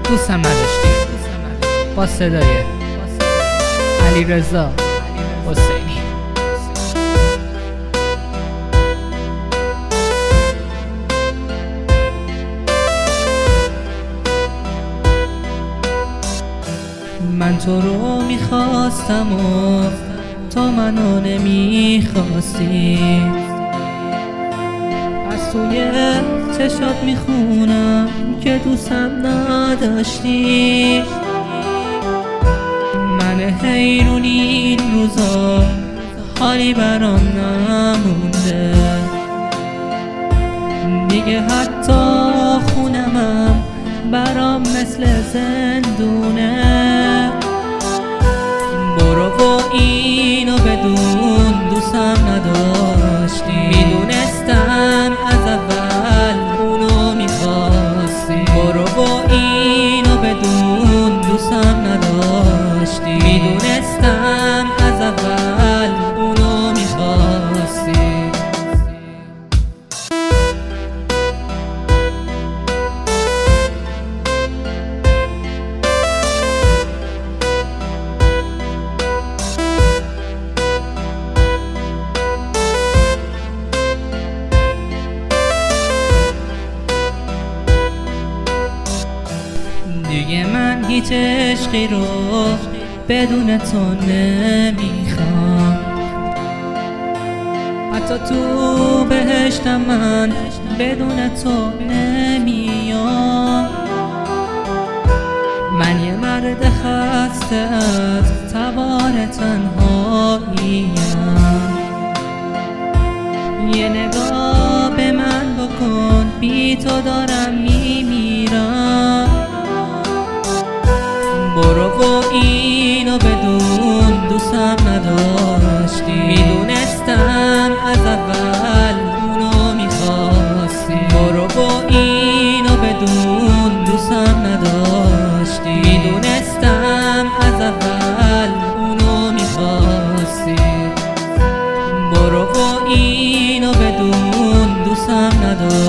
دوستم نداشتی. با صدای علیرضا حسینی. من تو رو میخواستم و تو منو نمیخواستی، از توی چشات میخونم که دوستم نداشتی. من حیرونی این روزا حالی برام نمونده دیگه، حتی خونمم برام مثل زندونه. برو و اینو بدون دوستم نداشتی، میدونستم از اول اونو میخواستی. برو و اینو بدون دوستم نداشتی، میدونستم از اول اونو میخواستی. دیگه من هیچ عشقی رو بدون تو نمیخوام، حتی تو بهشتم من بدون تو نمیام. من یه مرد خسته از تبار تنهاییم، یه نگاه به من بکن، بی تو دارم میمیرم. برو و اینو بدون دوستم نداشتی، میدونستم از اول اونو میخواستی. برو و اینو بدون دوستم نداشتی، میدونستم از اول اونو میخواستی. برو و اینو بدون دوستم نداشتی.